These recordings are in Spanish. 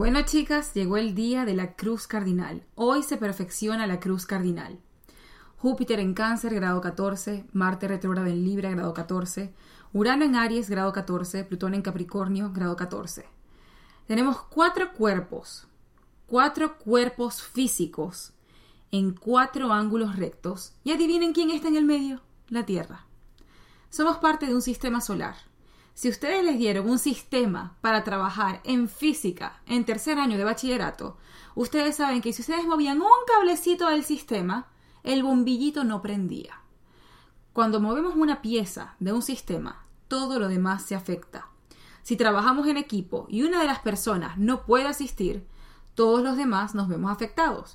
Bueno, chicas, llegó el día de la cruz cardinal. Hoy se perfecciona la cruz cardinal. Júpiter en Cáncer, grado 14, Marte retrógrado en Libra, grado 14, Urano en Aries, grado 14, Plutón en Capricornio, grado 14. Tenemos cuatro cuerpos físicos en 4 ángulos rectos. Y adivinen quién está en el medio, la Tierra. Somos parte de un sistema solar. Si ustedes les dieron un sistema para trabajar en física en tercer año de bachillerato, ustedes saben que si ustedes movían un cablecito del sistema, el bombillito no prendía. Cuando movemos una pieza de un sistema, todo lo demás se afecta. Si trabajamos en equipo y una de las personas no puede asistir, todos los demás nos vemos afectados.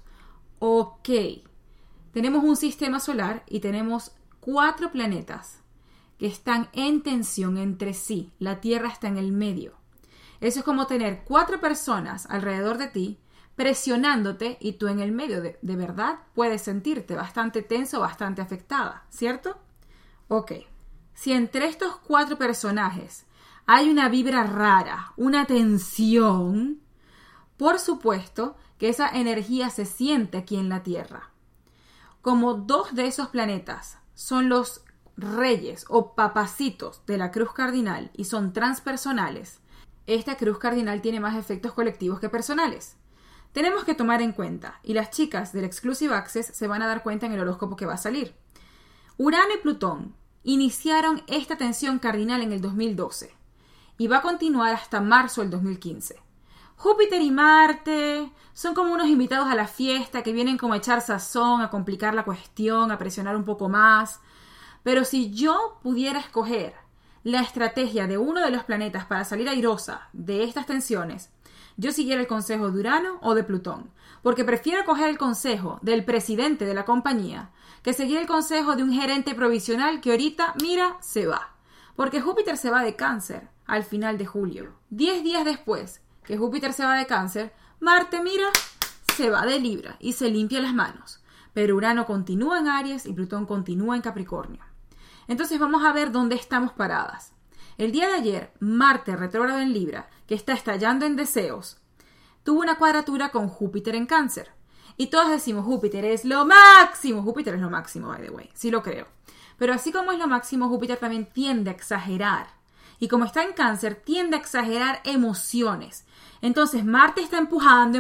Ok, tenemos un sistema solar y tenemos 4 planetas que están en tensión entre sí. La Tierra está en el medio. Eso es como tener 4 personas alrededor de ti presionándote y tú en el medio. De verdad puedes sentirte bastante tenso, bastante afectada, ¿cierto? Ok. Si entre estos 4 personajes hay una vibra rara, una tensión, por supuesto que esa energía se siente aquí en la Tierra. Como 2 de esos planetas son los reyes o papacitos de la cruz cardinal y son transpersonales, esta cruz cardinal tiene más efectos colectivos que personales. Tenemos que tomar en cuenta, y las chicas del Exclusive Access se van a dar cuenta en el horóscopo que va a salir. Urano y Plutón iniciaron esta tensión cardinal en el 2012 y va a continuar hasta marzo del 2015. Júpiter y Marte son como unos invitados a la fiesta que vienen como a echar sazón, a complicar la cuestión, a presionar un poco más. Pero si yo pudiera escoger la estrategia de uno de los planetas para salir airosa de estas tensiones, yo siguiera el consejo de Urano o de Plutón, porque prefiero coger el consejo del presidente de la compañía que seguir el consejo de un gerente provisional que ahorita, mira, se va. Porque Júpiter se va de Cáncer al final de julio. 10 días después que Júpiter se va de Cáncer, Marte, mira, se va de Libra y se limpia las manos. Pero Urano continúa en Aries y Plutón continúa en Capricornio. Entonces vamos a ver dónde estamos paradas. El día de ayer, Marte retrógrado en Libra, que está estallando en deseos, tuvo una cuadratura con Júpiter en Cáncer. Y todos decimos, Júpiter es lo máximo. Júpiter es lo máximo, by the way. Sí lo creo. Pero así como es lo máximo, Júpiter también tiende a exagerar. Y como está en Cáncer, tiende a exagerar emociones. Entonces, Marte está empujando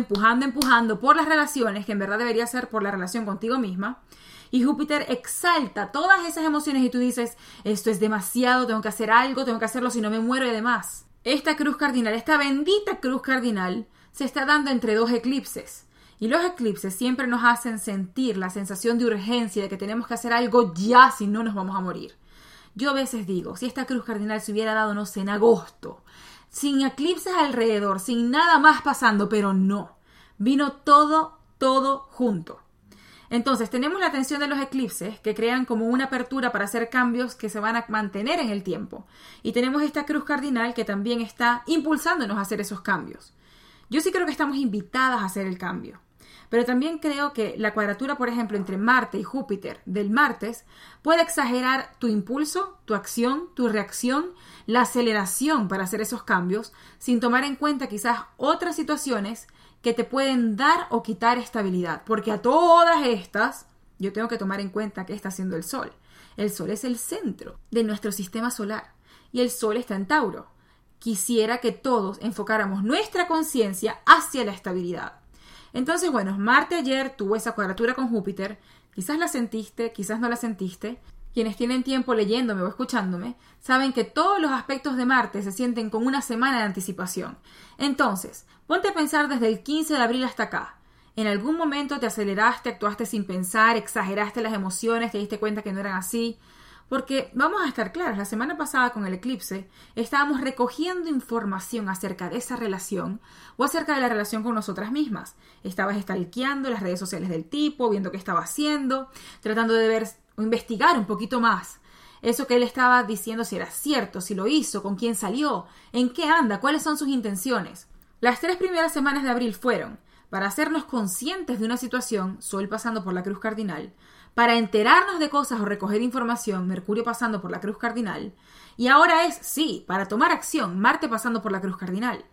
por las relaciones, que en verdad debería ser por la relación contigo misma. Y Júpiter exalta todas esas emociones y tú dices, esto es demasiado, tengo que hacer algo, tengo que hacerlo si no me muero y demás. Esta cruz cardinal, esta bendita cruz cardinal, se está dando entre 2 eclipses. Y los eclipses siempre nos hacen sentir la sensación de urgencia, de que tenemos que hacer algo ya, si no nos vamos a morir. Yo a veces digo, si esta cruz cardinal se hubiera dado, no sé, en agosto, sin eclipses alrededor, sin nada más pasando, pero no. Vino todo junto. Entonces, tenemos la tensión de los eclipses que crean como una apertura para hacer cambios que se van a mantener en el tiempo. Y tenemos esta cruz cardinal que también está impulsándonos a hacer esos cambios. Yo sí creo que estamos invitadas a hacer el cambio. Pero también creo que la cuadratura, por ejemplo, entre Marte y Júpiter del martes puede exagerar tu impulso, tu acción, tu reacción, la aceleración para hacer esos cambios, sin tomar en cuenta quizás otras situaciones que te pueden dar o quitar estabilidad. Porque a todas estas, yo tengo que tomar en cuenta qué está haciendo el Sol. El Sol es el centro de nuestro sistema solar y el Sol está en Tauro. Quisiera que todos enfocáramos nuestra conciencia hacia la estabilidad. Entonces, bueno, Marte ayer tuvo esa cuadratura con Júpiter. Quizás la sentiste, quizás no la sentiste. Quienes tienen tiempo leyéndome o escuchándome saben que todos los aspectos de Marte se sienten con una semana de anticipación. Entonces, ponte a pensar desde el 15 de abril hasta acá. ¿En algún momento te aceleraste, actuaste sin pensar, exageraste las emociones, te diste cuenta que no eran así? Porque vamos a estar claros, la semana pasada con el eclipse estábamos recogiendo información acerca de esa relación o acerca de la relación con nosotras mismas. Estabas stalkeando las redes sociales del tipo, viendo qué estaba haciendo, tratando de ver o investigar un poquito más. Eso que él estaba diciendo, si era cierto, si lo hizo, con quién salió, en qué anda, cuáles son sus intenciones. Las 3 primeras semanas de abril fueron para hacernos conscientes de una situación, Sol pasando por la cruz cardinal, para enterarnos de cosas o recoger información, Mercurio pasando por la cruz cardinal, y ahora es, sí, para tomar acción, Marte pasando por la cruz cardinal.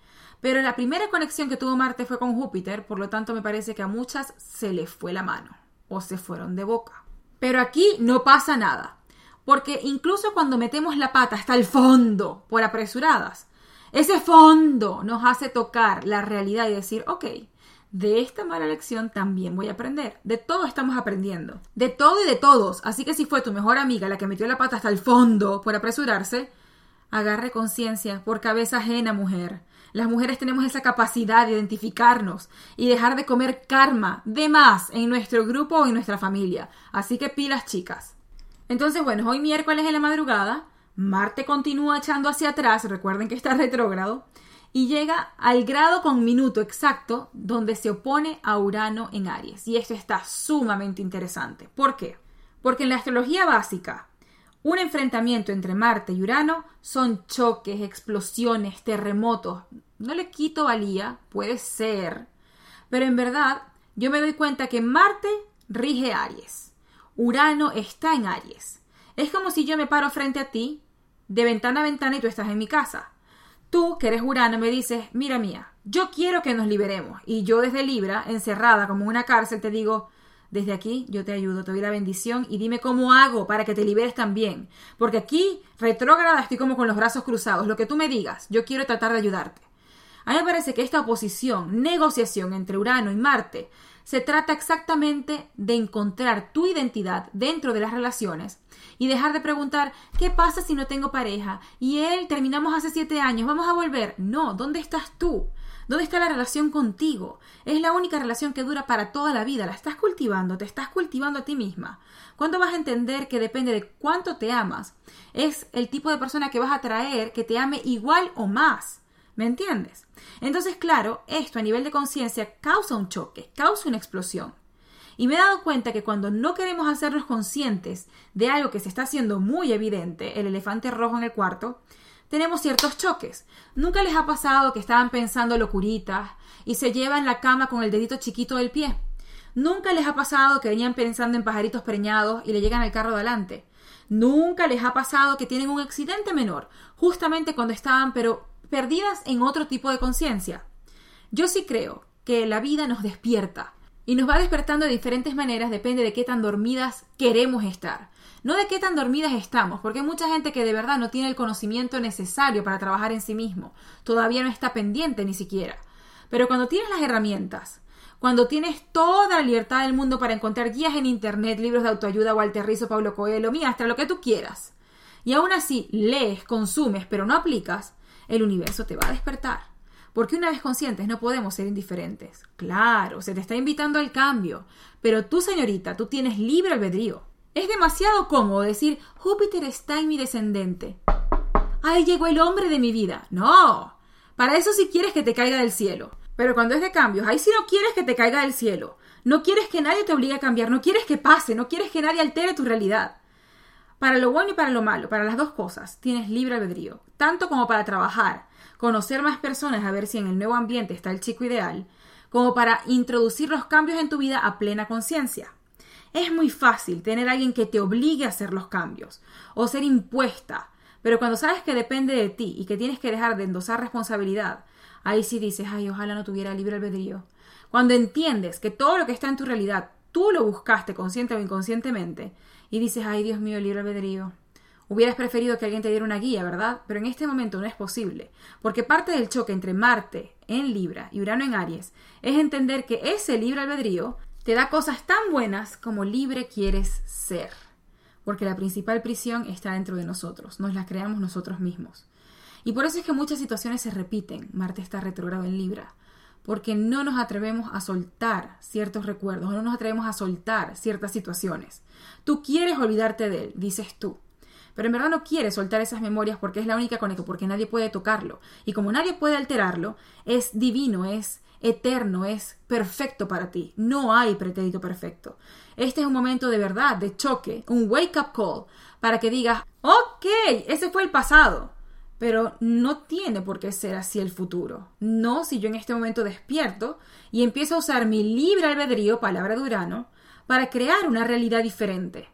Pero la primera conexión que tuvo Marte fue con Júpiter, por lo tanto me parece que a muchas se les fue la mano o se fueron de boca. Pero aquí no pasa nada, porque incluso cuando metemos la pata hasta el fondo por apresuradas, ese fondo nos hace tocar la realidad y decir, ok, de esta mala lección también voy a aprender. De todo estamos aprendiendo. De todo y de todos. Así que si fue tu mejor amiga la que metió la pata hasta el fondo por apresurarse, agarre conciencia por cabeza ajena, mujer. Las mujeres tenemos esa capacidad de identificarnos y dejar de comer karma de más en nuestro grupo o en nuestra familia. Así que pilas, chicas. Entonces, bueno, hoy miércoles en la madrugada, Marte continúa echando hacia atrás, recuerden que está retrógrado, y llega al grado con minuto exacto donde se opone a Urano en Aries. Y esto está sumamente interesante. ¿Por qué? Porque en la astrología básica, un enfrentamiento entre Marte y Urano son choques, explosiones, terremotos. No le quito valía, puede ser, pero en verdad yo me doy cuenta que Marte rige Aries. Urano está en Aries. Es como si yo me paro frente a ti, de ventana a ventana, y tú estás en mi casa. Tú, que eres Urano, me dices, mira mía, yo quiero que nos liberemos. Y yo desde Libra, encerrada como en una cárcel, te digo, desde aquí yo te ayudo, te doy la bendición y dime cómo hago para que te liberes también. Porque aquí, retrógrada, estoy como con los brazos cruzados. Lo que tú me digas, yo quiero tratar de ayudarte. A mí me parece que esta oposición, negociación entre Urano y Marte, se trata exactamente de encontrar tu identidad dentro de las relaciones y dejar de preguntar, ¿qué pasa si no tengo pareja? Y él, terminamos hace 7 años, ¿vamos a volver? No, ¿dónde estás tú? ¿Dónde está la relación contigo? Es la única relación que dura para toda la vida. La estás cultivando, te estás cultivando a ti misma. ¿Cuándo vas a entender que depende de cuánto te amas? Es el tipo de persona que vas a atraer que te ame igual o más. ¿Me entiendes? Entonces, claro, esto a nivel de conciencia causa un choque, causa una explosión. Y me he dado cuenta que cuando no queremos hacernos conscientes de algo que se está haciendo muy evidente, el elefante rojo en el cuarto, tenemos ciertos choques. ¿Nunca les ha pasado que estaban pensando locuritas y se llevan la cama con el dedito chiquito del pie? ¿Nunca les ha pasado que venían pensando en pajaritos preñados y le llegan al carro de adelante? ¿Nunca les ha pasado que tienen un accidente menor, justamente cuando estaban perdidas en otro tipo de conciencia? Yo sí creo que la vida nos despierta y nos va despertando de diferentes maneras, depende de qué tan dormidas queremos estar. No de qué tan dormidas estamos, porque hay mucha gente que de verdad no tiene el conocimiento necesario para trabajar en sí mismo. Todavía no está pendiente ni siquiera. Pero cuando tienes las herramientas, cuando tienes toda la libertad del mundo para encontrar guías en internet, libros de autoayuda, Walter Rizzo, Paulo Coelho, hasta lo que tú quieras, y aún así lees, consumes, pero no aplicas, el universo te va a despertar. Porque una vez conscientes no podemos ser indiferentes. Claro, se te está invitando al cambio, pero tú, señorita, tú tienes libre albedrío. Es demasiado cómodo decir, Júpiter está en mi descendente. ¡Ay, llegó el hombre de mi vida! ¡No! Para eso sí quieres que te caiga del cielo. Pero cuando es de cambios, ahí sí no quieres que te caiga del cielo. No quieres que nadie te obligue a cambiar, no quieres que pase, no quieres que nadie altere tu realidad. Para lo bueno y para lo malo, para las dos cosas, tienes libre albedrío. Tanto como para trabajar, conocer más personas a ver si en el nuevo ambiente está el chico ideal, como para introducir los cambios en tu vida a plena conciencia. Es muy fácil tener a alguien que te obligue a hacer los cambios o ser impuesta, pero cuando sabes que depende de ti y que tienes que dejar de endosar responsabilidad, ahí sí dices, ay, ojalá no tuviera libre albedrío. Cuando entiendes que todo lo que está en tu realidad tú lo buscaste consciente o inconscientemente y dices, ay, Dios mío, libre albedrío. Hubieras preferido que alguien te diera una guía, ¿verdad? Pero en este momento no es posible, porque parte del choque entre Marte en Libra y Urano en Aries es entender que ese libre albedrío te da cosas tan buenas como libre quieres ser. Porque la principal prisión está dentro de nosotros. Nos la creamos nosotros mismos. Y por eso es que muchas situaciones se repiten. Marte está retrógrado en Libra. Porque no nos atrevemos a soltar ciertos recuerdos. No nos atrevemos a soltar ciertas situaciones. Tú quieres olvidarte de él, dices tú. Pero en verdad no quieres soltar esas memorias porque es la única conexión. Porque nadie puede tocarlo. Y como nadie puede alterarlo, es divino, es eterno, es perfecto para ti. No hay pretérito perfecto. Este es un momento de verdad, de choque, un wake-up call, para que digas, ok, ese fue el pasado, pero no tiene por qué ser así el futuro. No si yo en este momento despierto y empiezo a usar mi libre albedrío, palabra de Urano, para crear una realidad diferente.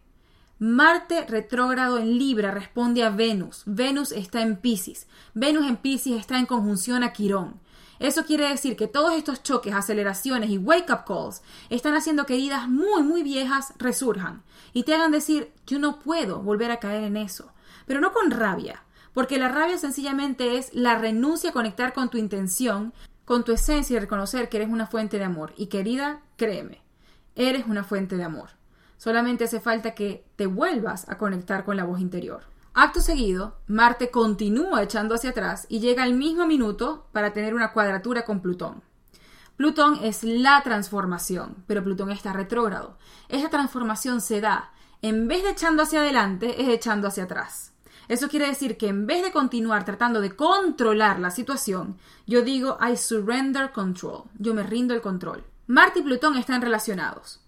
Marte retrógrado en Libra responde a Venus. Venus está en Piscis. Venus en Piscis está en conjunción a Quirón. Eso quiere decir que todos estos choques, aceleraciones y wake-up calls están haciendo que heridas muy, muy viejas resurjan y te hagan decir, yo no puedo volver a caer en eso. Pero no con rabia, porque la rabia sencillamente es la renuncia a conectar con tu intención, con tu esencia y reconocer que eres una fuente de amor. Y querida, créeme, eres una fuente de amor. Solamente hace falta que te vuelvas a conectar con la voz interior. Acto seguido, Marte continúa echando hacia atrás y llega al mismo minuto para tener una cuadratura con Plutón. Plutón es la transformación, pero Plutón está retrógrado. Esa transformación se da, en vez de echando hacia adelante, es echando hacia atrás. Eso quiere decir que en vez de continuar tratando de controlar la situación, yo digo I surrender control, yo me rindo el control. Marte y Plutón están relacionados.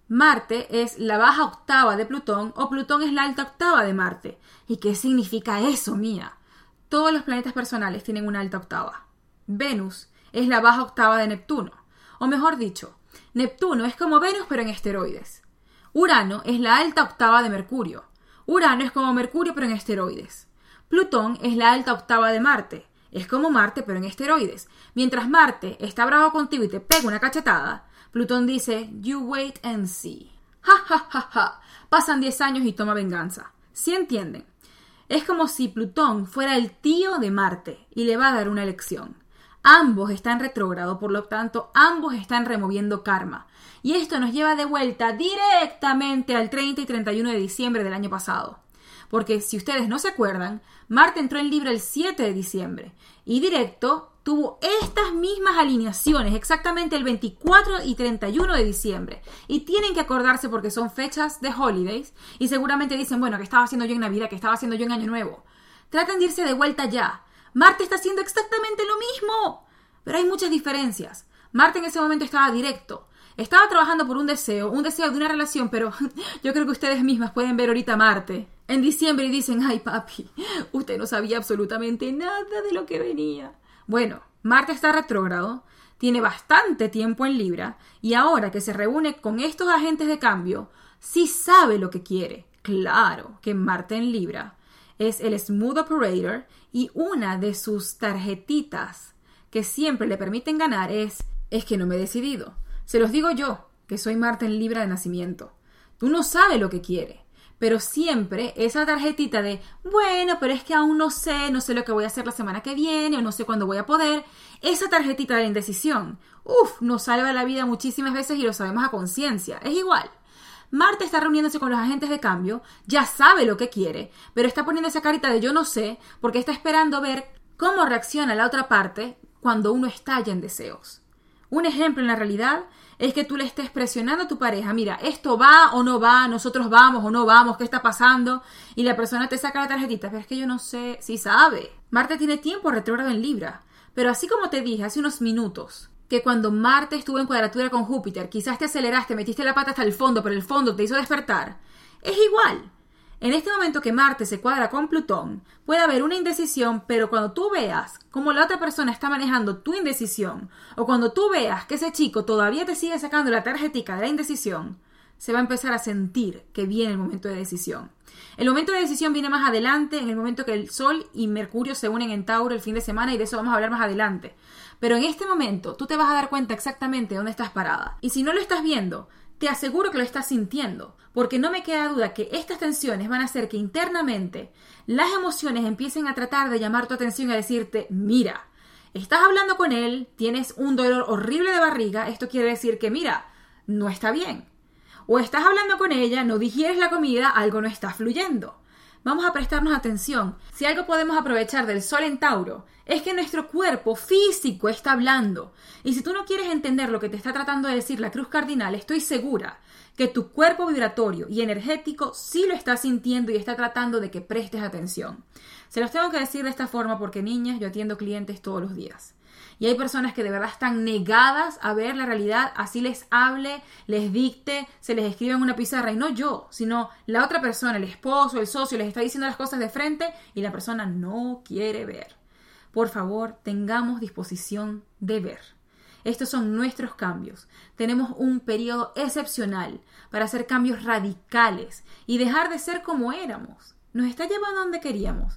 Marte es la baja octava de Plutón o Plutón es la alta octava de Marte. ¿Y qué significa eso, Mía? Todos los planetas personales tienen una alta octava. Venus es la baja octava de Neptuno. O mejor dicho, Neptuno es como Venus pero en esteroides. Urano es la alta octava de Mercurio. Urano es como Mercurio pero en esteroides. Plutón es la alta octava de Marte. Es como Marte pero en esteroides. Mientras Marte está bravo contigo y te pega una cachetada, Plutón dice, you wait and see. Ja, ja, ja, ja. Pasan 10 años y toma venganza. ¿Sí entienden? Es como si Plutón fuera el tío de Marte y le va a dar una lección. Ambos están retrógrado, por lo tanto, ambos están removiendo karma. Y esto nos lleva de vuelta directamente al 30 y 31 de diciembre del año pasado. Porque si ustedes no se acuerdan, Marte entró en Libra el 7 de diciembre y directo tuvo estas mismas alineaciones exactamente el 24 y 31 de diciembre. Y tienen que acordarse porque son fechas de holidays y seguramente dicen, bueno, ¿qué estaba haciendo yo en Navidad? ¿Qué estaba haciendo yo en Año Nuevo? Traten de irse de vuelta ya. Marte está haciendo exactamente lo mismo. Pero hay muchas diferencias. Marte en ese momento estaba directo. Estaba trabajando por un deseo de una relación, pero yo creo que ustedes mismas pueden ver ahorita a Marte en diciembre y dicen, ay papi, usted no sabía absolutamente nada de lo que venía. Bueno, Marte está retrógrado, tiene bastante tiempo en Libra y ahora que se reúne con estos agentes de cambio, sí sabe lo que quiere. Claro que Marte en Libra es el Smooth Operator y una de sus tarjetitas que siempre le permiten ganar es que no me he decidido. Se los digo yo, que soy Marte en Libra de nacimiento. Tú no sabes lo que quiere. Pero siempre esa tarjetita de, bueno, pero es que aún no sé lo que voy a hacer la semana que viene o no sé cuándo voy a poder. Esa tarjetita de la indecisión, nos salva la vida muchísimas veces y lo sabemos a conciencia. Es igual. Marte está reuniéndose con los agentes de cambio, ya sabe lo que quiere, pero está poniendo esa carita de yo no sé porque está esperando ver cómo reacciona la otra parte cuando uno estalla en deseos. Un ejemplo en la realidad es que tú le estés presionando a tu pareja, mira, esto va o no va, nosotros vamos o no vamos, ¿qué está pasando? Y la persona te saca la tarjetita, pero es que yo no sé, si sabe. Marte tiene tiempo retrógrado en Libra, pero así como te dije hace unos minutos, que cuando Marte estuvo en cuadratura con Júpiter, quizás te aceleraste, metiste la pata hasta el fondo, pero el fondo te hizo despertar, es igual. En este momento que Marte se cuadra con Plutón, puede haber una indecisión, pero cuando tú veas cómo la otra persona está manejando tu indecisión, o cuando tú veas que ese chico todavía te sigue sacando la tarjetica de la indecisión, se va a empezar a sentir que viene el momento de decisión. El momento de decisión viene más adelante, en el momento que el Sol y Mercurio se unen en Tauro el fin de semana, y de eso vamos a hablar más adelante. Pero en este momento tú te vas a dar cuenta exactamente dónde estás parada. Y si no lo estás viendo, te aseguro que lo estás sintiendo, porque no me queda duda que estas tensiones van a hacer que internamente las emociones empiecen a tratar de llamar tu atención y a decirte, mira, estás hablando con él, tienes un dolor horrible de barriga, esto quiere decir que, mira, no está bien. O estás hablando con ella, no digieres la comida, algo no está fluyendo. Vamos a prestarnos atención. Si algo podemos aprovechar del Sol en Tauro, es que nuestro cuerpo físico está hablando. Y si tú no quieres entender lo que te está tratando de decir la cruz cardinal, estoy segura que tu cuerpo vibratorio y energético sí lo está sintiendo y está tratando de que prestes atención. Se los tengo que decir de esta forma porque, niñas, yo atiendo clientes todos los días. Y hay personas que de verdad están negadas a ver la realidad, así les hable, les dicte, se les escribe en una pizarra. Y no yo, sino la otra persona, el esposo, el socio, les está diciendo las cosas de frente y la persona no quiere ver. Por favor, tengamos disposición de ver. Estos son nuestros cambios. Tenemos un periodo excepcional para hacer cambios radicales y dejar de ser como éramos. Nos está llevando a donde queríamos.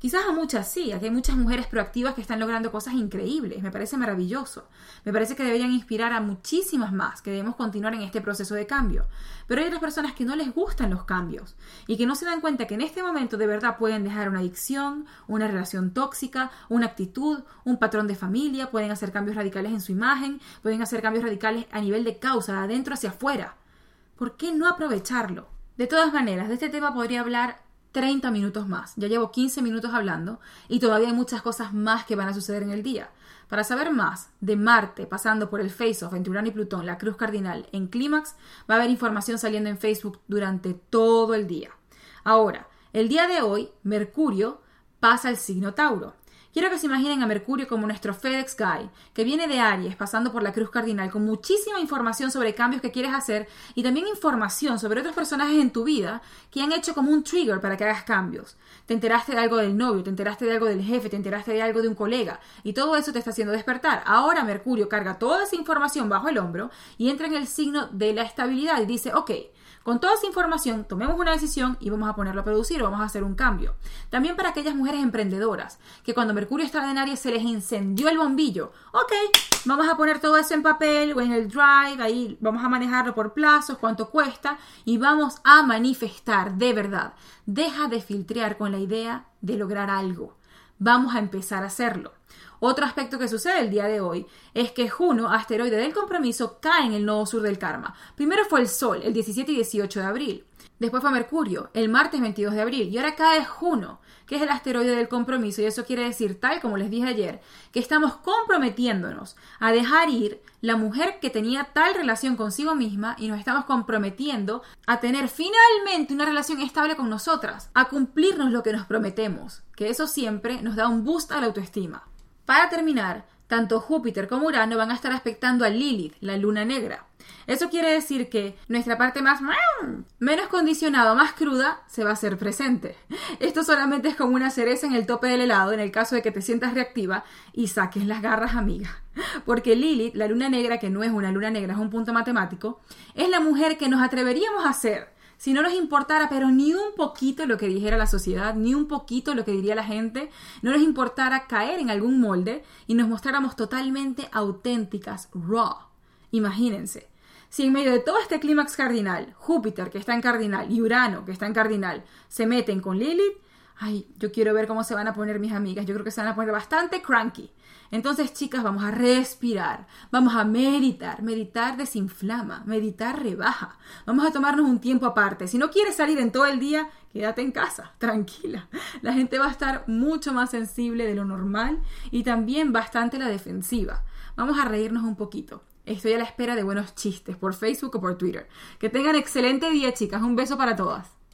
Quizás a muchas sí, aquí hay muchas mujeres proactivas que están logrando cosas increíbles, me parece maravilloso. Me parece que deberían inspirar a muchísimas más, que debemos continuar en este proceso de cambio. Pero hay otras personas que no les gustan los cambios y que no se dan cuenta que en este momento de verdad pueden dejar una adicción, una relación tóxica, una actitud, un patrón de familia, pueden hacer cambios radicales en su imagen, pueden hacer cambios radicales a nivel de causa, de adentro hacia afuera. ¿Por qué no aprovecharlo? De todas maneras, de este tema podría hablar 30 minutos más. Ya llevo 15 minutos hablando y todavía hay muchas cosas más que van a suceder en el día. Para saber más de Marte, pasando por el Face-Off entre Urano y Plutón, la cruz cardinal en clímax, va a haber información saliendo en Facebook durante todo el día. Ahora, el día de hoy, Mercurio pasa al signo Tauro. Quiero que se imaginen a Mercurio como nuestro FedEx Guy, que viene de Aries, pasando por la cruz cardinal, con muchísima información sobre cambios que quieres hacer y también información sobre otros personajes en tu vida que han hecho como un trigger para que hagas cambios. Te enteraste de algo del novio, te enteraste de algo del jefe, te enteraste de algo de un colega y todo eso te está haciendo despertar. Ahora Mercurio carga toda esa información bajo el hombro y entra en el signo de la estabilidad y dice, ok, con toda esa información, tomemos una decisión y vamos a ponerlo a producir, vamos a hacer un cambio. También para aquellas mujeres emprendedoras, que cuando Mercurio estaba en Aries se les encendió el bombillo. Ok, vamos a poner todo eso en papel o en el drive, ahí vamos a manejarlo por plazos, cuánto cuesta y vamos a manifestar de verdad. Deja de filtrear con la idea de lograr algo. Vamos a empezar a hacerlo. Otro aspecto que sucede el día de hoy es que Juno, asteroide del compromiso, cae en el nodo sur del karma. Primero fue el Sol, el 17 y 18 de abril. Después fue Mercurio, el martes 22 de abril. Y ahora cae Juno, que es el asteroide del compromiso. Y eso quiere decir, tal como les dije ayer, que estamos comprometiéndonos a dejar ir la mujer que tenía tal relación consigo misma y nos estamos comprometiendo a tener finalmente una relación estable con nosotras, a cumplirnos lo que nos prometemos, que eso siempre nos da un boost a la autoestima. Para terminar, tanto Júpiter como Urano van a estar aspectando a Lilith, la luna negra. Eso quiere decir que nuestra parte menos condicionada, más cruda, se va a hacer presente. Esto solamente es como una cereza en el tope del helado en el caso de que te sientas reactiva y saques las garras, amiga. Porque Lilith, la luna negra, que no es una luna negra, es un punto matemático, es la mujer que nos atreveríamos a ser si no nos importara, pero ni un poquito lo que dijera la sociedad, ni un poquito lo que diría la gente, no nos importara caer en algún molde y nos mostráramos totalmente auténticas, raw. Imagínense, si en medio de todo este clímax cardinal, Júpiter, que está en cardinal, y Urano, que está en cardinal, se meten con Lilith, ay, yo quiero ver cómo se van a poner mis amigas. Yo creo que se van a poner bastante cranky. Entonces, chicas, vamos a respirar. Vamos a meditar. Meditar desinflama. Meditar rebaja. Vamos a tomarnos un tiempo aparte. Si no quieres salir en todo el día, quédate en casa. Tranquila. La gente va a estar mucho más sensible de lo normal y también bastante a la defensiva. Vamos a reírnos un poquito. Estoy a la espera de buenos chistes por Facebook o por Twitter. Que tengan excelente día, chicas. Un beso para todas.